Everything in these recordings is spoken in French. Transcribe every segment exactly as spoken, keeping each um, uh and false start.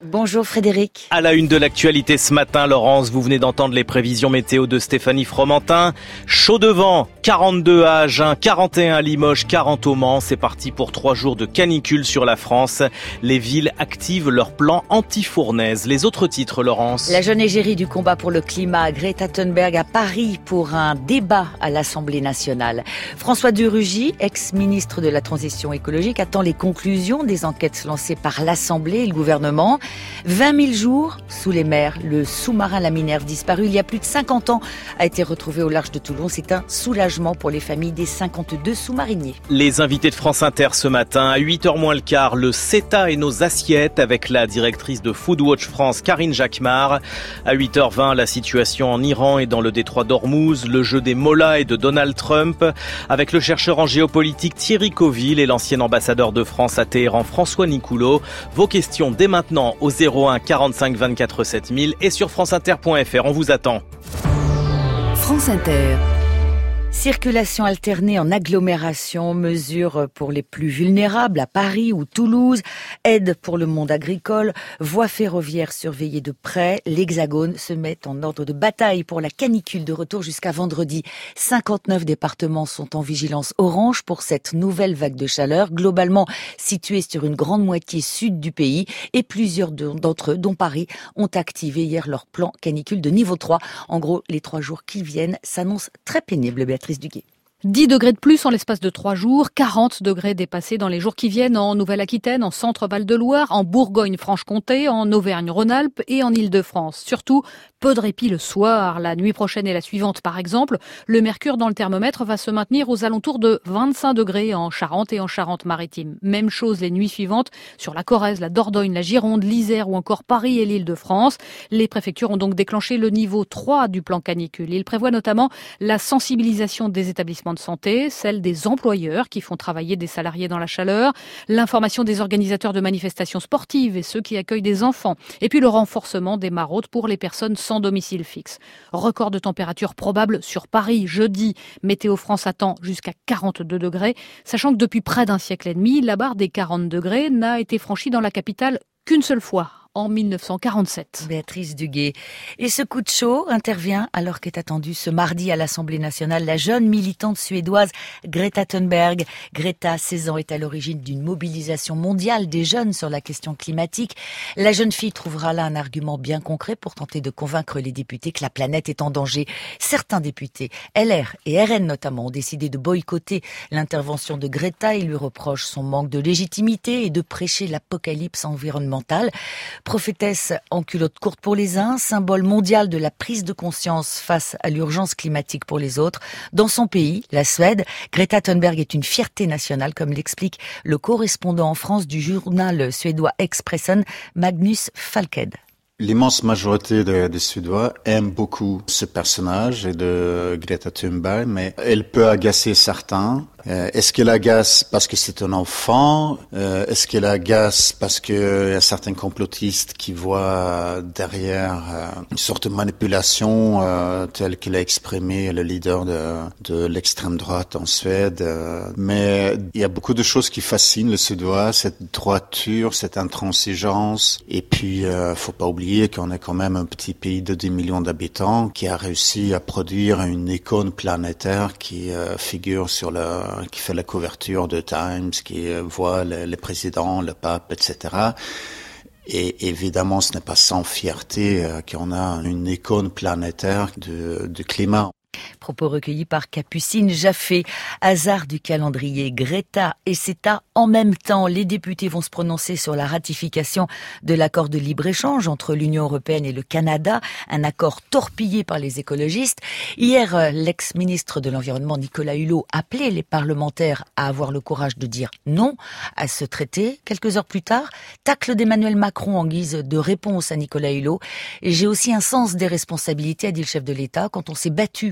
Bonjour Frédéric. À la une de l'actualité ce matin, Laurence, vous venez d'entendre les prévisions météo de Stéphanie Fromentin. Chaud de vent, quarante-deux à Agen, quarante et un à Limoges, quarante au Mans. C'est parti pour trois jours de canicule sur la France. Les villes activent leur plan anti-fournaise. Les autres titres, Laurence. La jeune égérie du combat pour le climat, Greta Thunberg à Paris pour un débat à l'Assemblée nationale. François de Rugy, ex-ministre de la Transition écologique, attend les conclusions des enquêtes lancées par l'Assemblée et le gouvernement. vingt mille jours sous les mers. Le sous-marin La Minerve, disparu il y a plus de cinquante ans, a été retrouvé au large de Toulon. C'est un soulagement pour les familles des cinquante-deux sous-mariniers. Les invités de France Inter ce matin, à huit heures moins le quart, le CETA et nos assiettes avec la directrice de Foodwatch France, Karine Jacquemart. À huit heures vingt, la situation en Iran et dans le détroit d'Ormuz, le jeu des mollahs et de Donald Trump, avec le chercheur en géopolitique Thierry Coville et l'ancien ambassadeur de France à Téhéran, François Nicoulot. Vos questions dès maintenant au zéro un quarante-cinq vingt-quatre sept mille et sur franceinter point f r. On vous attend. France Inter. Circulation alternée en agglomération, mesures pour les plus vulnérables à Paris ou Toulouse, aide pour le monde agricole, voies ferroviaires surveillées de près. L'Hexagone se met en ordre de bataille pour la canicule de retour jusqu'à vendredi. cinquante-neuf départements sont en vigilance orange pour cette nouvelle vague de chaleur, globalement située sur une grande moitié sud du pays, et plusieurs d'entre eux, dont Paris, ont activé hier leur plan canicule de niveau trois. En gros, les trois jours qui viennent s'annoncent très pénibles. Béatrice Duguay. dix degrés de plus en l'espace de trois jours, quarante degrés dépassés dans les jours qui viennent en Nouvelle-Aquitaine, en Centre-Val-de-Loire, en Bourgogne-Franche-Comté, en Auvergne-Rhône-Alpes et en Île-de-France. Surtout, peu de répit le soir. La nuit prochaine et la suivante, par exemple, le mercure dans le thermomètre va se maintenir aux alentours de vingt-cinq degrés en Charente et en Charente-Maritime. Même chose les nuits suivantes sur la Corrèze, la Dordogne, la Gironde, l'Isère ou encore Paris et l'Île-de-France. Les préfectures ont donc déclenché le niveau trois du plan canicule. Il prévoit notamment la sensibilisation des établissements de santé, celle des employeurs qui font travailler des salariés dans la chaleur, l'information des organisateurs de manifestations sportives et ceux qui accueillent des enfants, et puis le renforcement des maraudes pour les personnes sans domicile fixe. Record de température probable sur Paris jeudi. Météo France attend jusqu'à quarante-deux degrés, sachant que depuis près d'un siècle et demi, la barre des quarante degrés n'a été franchie dans la capitale qu'une seule fois, en mille neuf cent quarante-sept. Béatrice Duguay. Et ce coup de chaud intervient alors qu'est attendue ce mardi à l'Assemblée nationale la jeune militante suédoise Greta Thunberg. Greta, seize ans, est à l'origine d'une mobilisation mondiale des jeunes sur la question climatique. La jeune fille trouvera là un argument bien concret pour tenter de convaincre les députés que la planète est en danger. Certains députés, L R et R N notamment, ont décidé de boycotter l'intervention de Greta. Ils lui reprochent son manque de légitimité et de prêcher l'apocalypse environnementale. Prophétesse en culotte courte pour les uns, symbole mondial de la prise de conscience face à l'urgence climatique pour les autres. Dans son pays, la Suède, Greta Thunberg est une fierté nationale, comme l'explique le correspondant en France du journal suédois Expressen, Magnus Falked. L'immense majorité des de Suédois aiment beaucoup ce personnage et de Greta Thunberg, mais elle peut agacer certains. Euh, est-ce qu'elle agace parce que c'est un enfant? euh, Est-ce qu'elle agace parce qu'il y a certains complotistes qui voient derrière euh, une sorte de manipulation euh, telle qu'il a exprimé le leader de, de l'extrême droite en Suède? euh, Mais il y a beaucoup de choses qui fascinent le Suédois, cette droiture, cette intransigeance. Et puis, euh, faut pas oublier qu'on est quand même un petit pays de dix millions d'habitants qui a réussi à produire une icône planétaire qui euh, figure sur le qui fait la couverture de Times, qui voit le, le président, le pape, et cetera. Et évidemment, ce n'est pas sans fierté euh, qu'on a une icône planétaire du, du climat. Propos recueillis par Capucine Jaffé. Hasard du calendrier, Greta et CETA en même temps. Les députés vont se prononcer sur la ratification de l'accord de libre-échange entre l'Union européenne et le Canada, un accord torpillé par les écologistes. Hier, l'ex-ministre de l'Environnement Nicolas Hulot appelait les parlementaires à avoir le courage de dire non à ce traité. Quelques heures plus tard, tacle d'Emmanuel Macron en guise de réponse à Nicolas Hulot. Et j'ai aussi un sens des responsabilités, a dit le chef de l'État, quand on s'est battu pour améliorer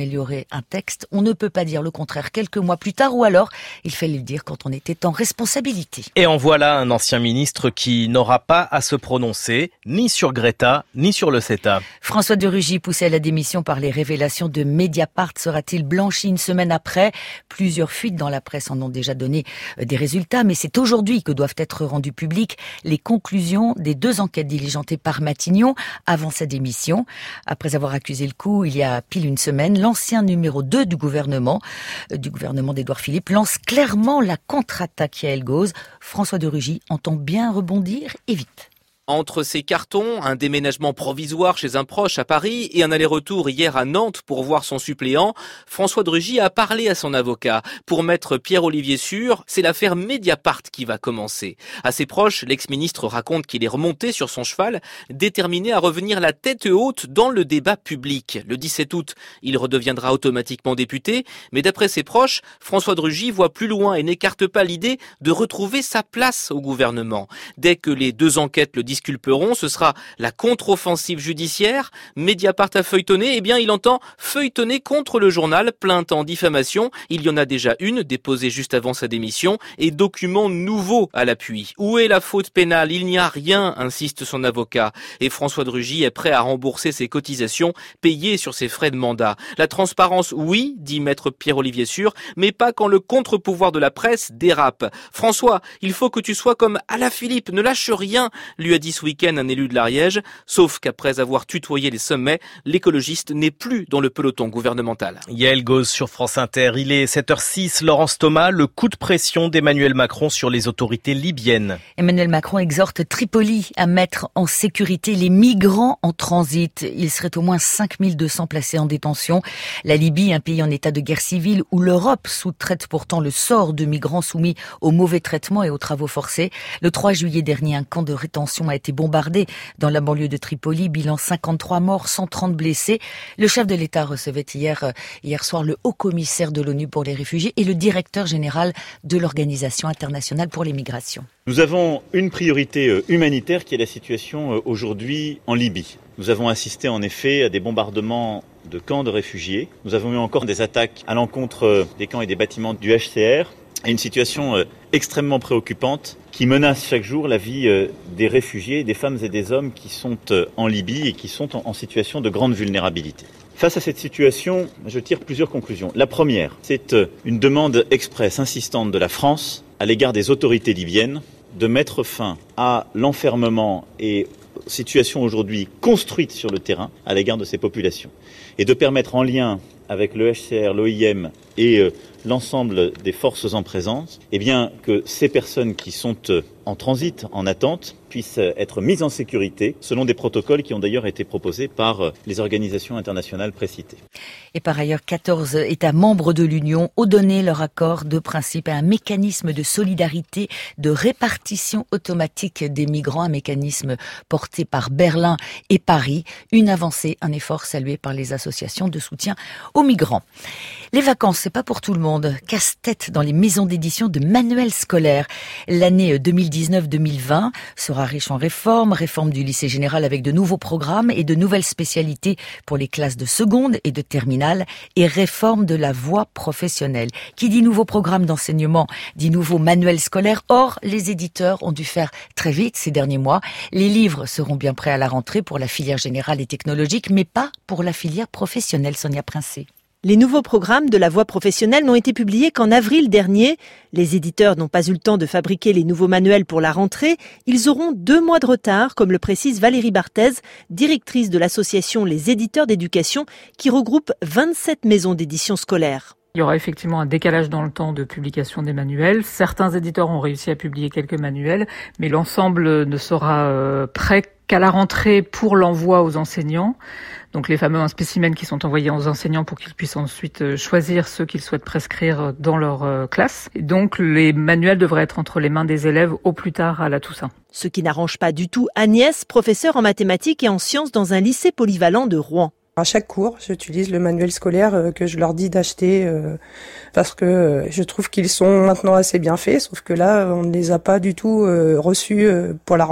améliorer un texte, on ne peut pas dire le contraire quelques mois plus tard, ou alors il fallait le dire quand on était en responsabilité. Et en voilà un ancien ministre qui n'aura pas à se prononcer ni sur Greta, ni sur le CETA. François de Rugy, poussé à la démission par les révélations de Mediapart, sera-t-il blanchi une semaine après? Plusieurs fuites dans la presse en ont déjà donné des résultats, mais c'est aujourd'hui que doivent être rendues publiques les conclusions des deux enquêtes diligentées par Matignon avant sa démission. Après avoir accusé le coup il y a pile une semaine, l'ancien numéro deux du gouvernement, euh, du gouvernement d'Édouard Philippe, lance clairement la contre-attaque Yael Gauze. François de Rugy entend bien rebondir et vite. Entre ces cartons, un déménagement provisoire chez un proche à Paris et un aller-retour hier à Nantes pour voir son suppléant, François de Rugy a parlé à son avocat. Pour maître Pierre-Olivier Sûr, c'est l'affaire Mediapart qui va commencer. À ses proches, l'ex-ministre raconte qu'il est remonté sur son cheval, déterminé à revenir la tête haute dans le débat public. Le dix-sept août, il redeviendra automatiquement député, mais d'après ses proches, François de Rugy voit plus loin et n'écarte pas l'idée de retrouver sa place au gouvernement. Dès que les deux enquêtes le disculperont, ce sera la contre-offensive judiciaire. Mediapart a feuilletonné, eh bien il entend feuilletonner contre le journal, plainte en diffamation. Il y en a déjà une, déposée juste avant sa démission, et documents nouveaux à l'appui. Où est la faute pénale? Il n'y a rien, insiste son avocat. Et François de Rugy est prêt à rembourser ses cotisations payées sur ses frais de mandat. La transparence, oui, dit maître Pierre-Olivier Sûr, mais pas quand le contre-pouvoir de la presse dérape. François, il faut que tu sois comme Alaphilippe, ne lâche rien, lui a dit ce week-end un élu de l'Ariège, sauf qu'après avoir tutoyé les sommets, l'écologiste n'est plus dans le peloton gouvernemental. Yael Gauze sur France Inter, il est sept heures six, Laurence Thomas, le coup de pression d'Emmanuel Macron sur les autorités libyennes. Emmanuel Macron exhorte Tripoli à mettre en sécurité les migrants en transit. Il serait au moins cinq mille deux cents placés en détention. La Libye, un pays en état de guerre civile où l'Europe sous-traite pourtant le sort de migrants soumis aux mauvais traitements et aux travaux forcés. Le trois juillet dernier, un camp de rétention a été bombardé dans la banlieue de Tripoli, bilan cinquante-trois morts, cent trente blessés. Le chef de l'État recevait hier, hier soir le haut-commissaire de l'ONU pour les réfugiés et le directeur général de l'Organisation internationale pour les migrations. Nous avons une priorité humanitaire qui est la situation aujourd'hui en Libye. Nous avons assisté en effet à des bombardements de camps de réfugiés. Nous avons eu encore des attaques à l'encontre des camps et des bâtiments du H C R. Et une situation euh, extrêmement préoccupante qui menace chaque jour la vie euh, des réfugiés, des femmes et des hommes qui sont euh, en Libye et qui sont en, en situation de grande vulnérabilité. Face à cette situation, je tire plusieurs conclusions. La première, c'est euh, une demande expresse, insistante de la France à l'égard des autorités libyennes de mettre fin à l'enfermement et situation aujourd'hui construite sur le terrain à l'égard de ces populations et de permettre en lien avec le H C R, l'O I M et euh, l'ensemble des forces en présence, eh bien que ces personnes qui sont euh, en transit, en attente, puissent être mises en sécurité selon des protocoles qui ont d'ailleurs été proposés par euh, les organisations internationales précitées. Et par ailleurs, quatorze États membres de l'Union ont donné leur accord de principe à un mécanisme de solidarité, de répartition automatique des migrants, un mécanisme porté par Berlin et Paris. Une avancée, un effort salué par les associations de soutien aux migrants. Les vacances, c'est pas pour tout le monde. Casse-tête dans les maisons d'édition de manuels scolaires. L'année deux mille dix-neuf deux mille vingt sera riche en réformes, réforme du lycée général avec de nouveaux programmes et de nouvelles spécialités pour les classes de seconde et de terminale et réforme de la voie professionnelle. Qui dit nouveaux programmes d'enseignement, dit nouveaux manuels scolaires. Or, les éditeurs ont dû faire très vite ces derniers mois. Les livres seront bien prêts à la rentrée pour la filière générale et technologique, mais pas pour la filière professionnelle, Sonia Princé. Les nouveaux programmes de la voie professionnelle n'ont été publiés qu'en avril dernier. Les éditeurs n'ont pas eu le temps de fabriquer les nouveaux manuels pour la rentrée. Ils auront deux mois de retard, comme le précise Valérie Barthez, directrice de l'association Les Éditeurs d'éducation, qui regroupe vingt-sept maisons d'édition scolaires. Il y aura effectivement un décalage dans le temps de publication des manuels. Certains éditeurs ont réussi à publier quelques manuels, mais l'ensemble ne sera euh, prêt qu'à la rentrée pour l'envoi aux enseignants. Donc les fameux spécimens qui sont envoyés aux enseignants pour qu'ils puissent ensuite choisir ceux qu'ils souhaitent prescrire dans leur euh, classe. Et donc les manuels devraient être entre les mains des élèves au plus tard à la Toussaint. Ce qui n'arrange pas du tout Agnès, professeure en mathématiques et en sciences dans un lycée polyvalent de Rouen. À chaque cours, j'utilise le manuel scolaire que je leur dis d'acheter euh, parce que je trouve qu'ils sont maintenant assez bien faits, sauf que là, on ne les a pas du tout euh, reçus euh, pour la rentrée.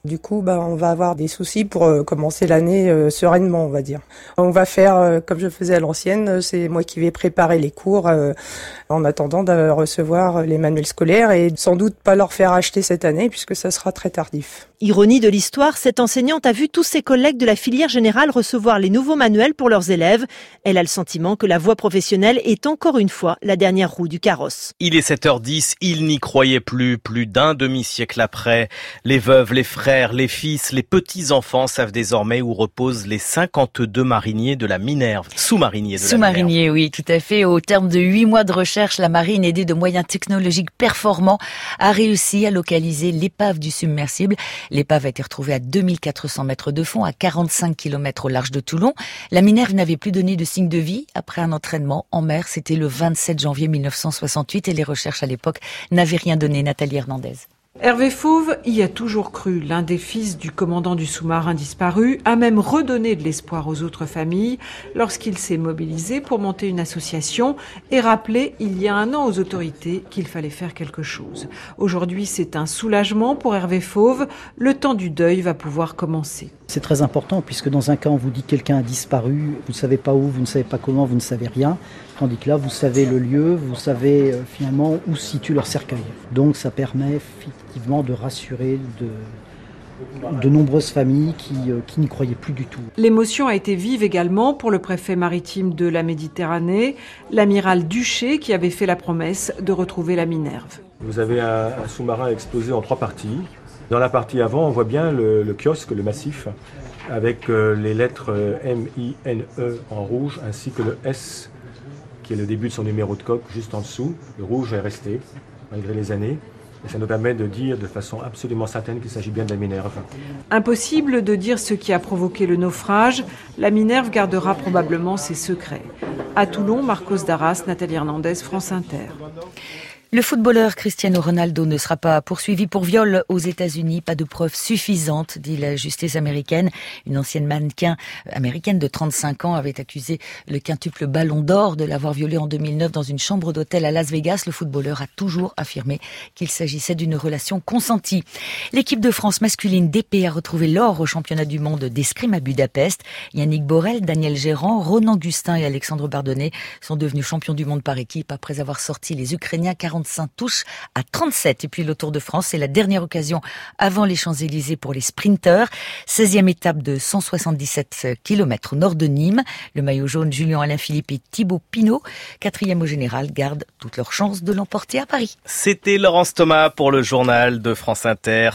Du coup, bah, on va avoir des soucis pour euh, commencer l'année euh, sereinement, on va dire. On va faire, euh, comme je faisais à l'ancienne, c'est moi qui vais préparer les cours euh, en attendant de recevoir les manuels scolaires et sans doute pas leur faire acheter cette année puisque ça sera très tardif. Ironie de l'histoire, cette enseignante a vu tous ses collègues de la filière générale recevoir les nouveaux manuels pour leurs élèves. Elle a le sentiment que la voie professionnelle est encore une fois la dernière roue du carrosse. Il est sept heures dix, il n'y croyait plus, plus d'un demi-siècle après. Les veuves, les frères, les fils, les petits-enfants savent désormais où reposent les cinquante-deux mariniers de la Minerve, sous-mariniers de la Minerve. Sous-mariniers, oui, tout à fait. Au terme de huit mois de recherche, la marine, aidée de moyens technologiques performants, a réussi à localiser l'épave du submersible. L'épave a été retrouvée à deux mille quatre cents mètres de fond, à quarante-cinq kilomètres au large de Toulon. La Minerve n'avait plus donné de signe de vie après un entraînement en mer. C'était le vingt-sept janvier mille neuf cent soixante-huit et les recherches à l'époque n'avaient rien donné. Nathalie Hernandez. Hervé Fauve y a toujours cru. L'un des fils du commandant du sous-marin disparu a même redonné de l'espoir aux autres familles lorsqu'il s'est mobilisé pour monter une association et rappelé il y a un an aux autorités qu'il fallait faire quelque chose. Aujourd'hui, c'est un soulagement pour Hervé Fauve. Le temps du deuil va pouvoir commencer. C'est très important puisque dans un cas, on vous dit que quelqu'un a disparu, vous ne savez pas où, vous ne savez pas comment, vous ne savez rien. Tandis que là, vous savez le lieu, vous savez euh, finalement où se situe leur cercueil. Donc ça permet effectivement de rassurer de, de nombreuses familles qui, euh, qui n'y croyaient plus du tout. L'émotion a été vive également pour le préfet maritime de la Méditerranée, l'amiral Duché, qui avait fait la promesse de retrouver la Minerve. Vous avez un, un sous-marin explosé en trois parties. Dans la partie avant, on voit bien le, le kiosque, le massif, avec euh, les lettres euh, M I N E en rouge, ainsi que le S, qui est le début de son numéro de coque, juste en dessous. Le rouge est resté, malgré les années. Et ça nous permet de dire de façon absolument certaine qu'il s'agit bien de la Minerve. Impossible de dire ce qui a provoqué le naufrage. La Minerve gardera probablement ses secrets. À Toulon, Marcos Darras, Nathalie Hernandez, France Inter. Le footballeur Cristiano Ronaldo ne sera pas poursuivi pour viol aux États-Unis. Pas de preuves suffisantes, dit la justice américaine. Une ancienne mannequin américaine de trente-cinq ans avait accusé le quintuple Ballon d'Or de l'avoir violé en deux mille neuf dans une chambre d'hôtel à Las Vegas. Le footballeur a toujours affirmé qu'il s'agissait d'une relation consentie. L'équipe de France masculine d'épée a retrouvé l'or au championnat du monde d'escrime à Budapest. Yannick Borel, Daniel Gérand, Ronan Gustin et Alexandre Bardonnay sont devenus champions du monde par équipe après avoir sorti les Ukrainiens quarante-cinq touches à trente-sept. Et puis le Tour de France, c'est la dernière occasion avant les Champs-Élysées pour les sprinteurs. seizième étape de cent soixante-dix-sept kilomètres au nord de Nîmes. Le maillot jaune, Julien Alaphilippe et Thibaut Pinot, quatrième au général, gardent toutes leurs chances de l'emporter à Paris. C'était Laurence Thomas pour le journal de France Inter.